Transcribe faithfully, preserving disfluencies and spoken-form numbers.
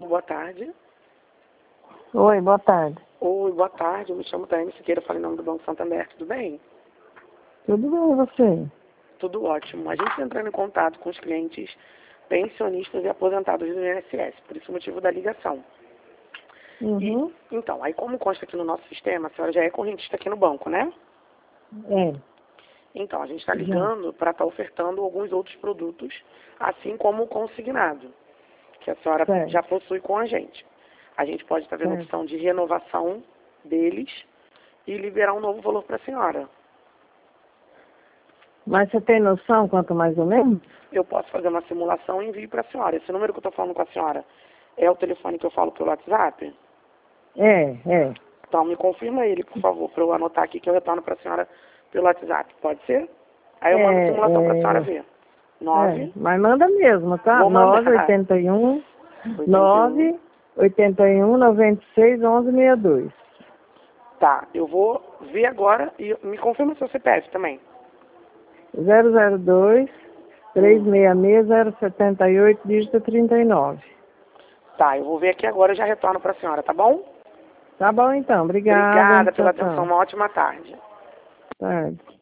boa tarde. Oi, boa tarde. Oi, boa tarde. Eu me chamo Tânia Siqueira, falo em nome do Banco Santander, tudo bem? Tudo bem, e você? Tudo ótimo. A gente está entrando em contato com os clientes pensionistas e aposentados do I N S S, por isso o motivo da ligação. Uhum. E, então, aí como consta aqui no nosso sistema, a senhora já é correntista aqui no banco, né? É. Então, a gente está Já. ligando para estar ofertando alguns outros produtos, assim como o consignado, que a senhora Certo. já possui com a gente. A gente pode estar vendo a Certo. opção de renovação deles e liberar um novo valor para a senhora. Mas você tem noção quanto mais ou menos? Eu posso fazer uma simulação e envio para a senhora. Esse número que eu estou falando com a senhora é o telefone que eu falo pelo WhatsApp? É, é. Então, me confirma ele, por favor, para eu anotar aqui que eu retorno para a senhora pelo WhatsApp. Pode ser? Aí eu mando a É, simulação para a senhora é, ver. é. nove Mas manda mesmo, tá? Vou mandar. nove oito um, oitenta e um. nove oito um, nove seis, onze sessenta e dois. Tá, eu vou ver agora e me confirma seu C P F também. zero zero dois, três Hum. seis seis, zero sete oito, dígito trinta e nove. Tá, eu vou ver aqui agora e já retorno para a senhora, tá bom? Tá bom então, obrigada. Obrigada Tchau, pela atenção. tchau. Uma ótima tarde. Tarde.